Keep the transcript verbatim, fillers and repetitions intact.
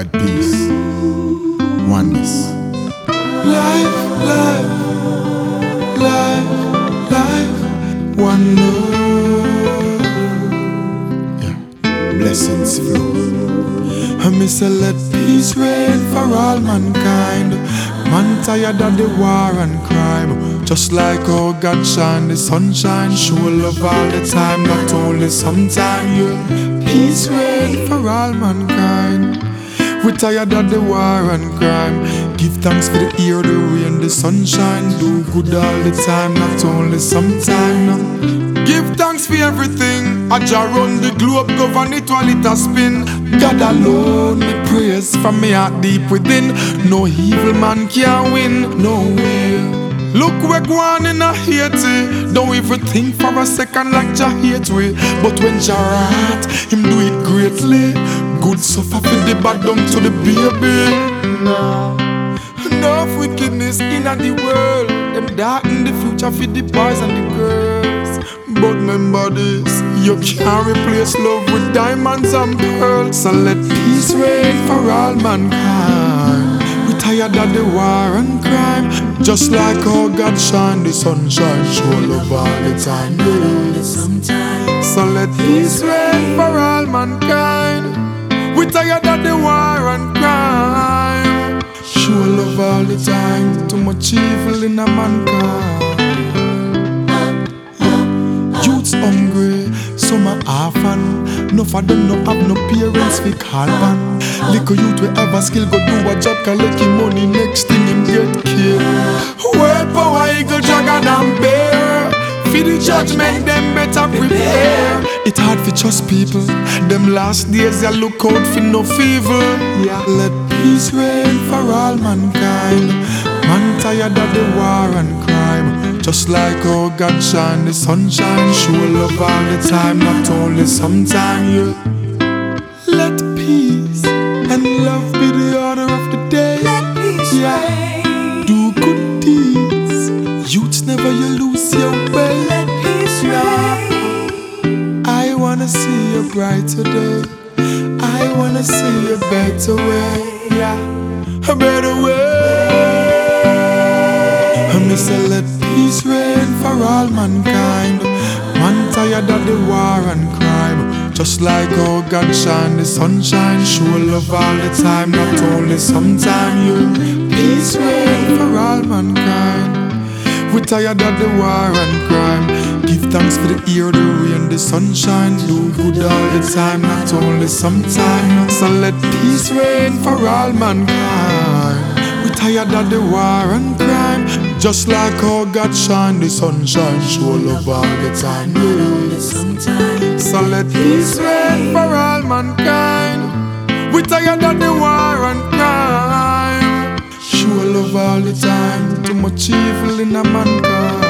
God, peace, oneness. Life, life, life, life, one love. Yeah, blessings flow. I miss a let peace reign for all mankind. Man tired of the war and crime. Just like how God shine the sunshine, show love all the time, not only sometime. Yeah, peace reign for all mankind. We tired of the war and crime. Give thanks for the air, the rain, the sunshine. Do good all the time, not only sometime. No. Give thanks for everything. I just run the globe, govern it while it a spin. God alone, me praise from me heart deep within. No evil man can win, no way. Look, we're going in a Haiti. Don't even think for a second like Jah hate we. But when Jah rat, him do it greatly. Good suffer for the bad down to the baby. No, enough wickedness in the world. Them darken the future for the boys and the girls. But remember this, you can't replace love with diamonds and pearls. So let peace reign for all mankind. We tired of the war and crime. Just like how God shine the sunshine, show love all the time. Yeah. So let peace reign for all mankind. We tired of the war and crime. Show love all the time. Too much evil in a mankind. Youths hungry, some are orphan. No for them no have no parents fi call pan. Little youth we ever skill go do a job, collect him money, next thing him get killed. World power eagle, dragon and bear. For the judgment them better prepare. It hard fi trust people. Them last days ya look out fi no evil. Yeah. Let peace reign for all mankind. Man tired of the war and crime. Just like how God shine the sunshine, show love all the time, not only sometime. Yeah. Let peace and love be the order of the day. Let peace yeah. reign. Do good deeds. Youths never you lose your way. Let peace reign. I wanna see a brighter day. I wanna see a better way. Yeah, a better way. I miss a let peace reign for all mankind. Man tired of the war and crime. Just like how God shine the sunshine, show love all the time, not only sometime. Yeah. Peace reign for all mankind. We tired of the war and crime. Give thanks for the air, the rain, the sunshine. Do good all the time, not only sometime. So let peace reign for all mankind. We tired of the war and crime. Just like how God shine the sunshine, show love all the time. Yeah. So let peace reign for all mankind. We tired of the war and crime. Show love all the time. Too much evil in a mankind.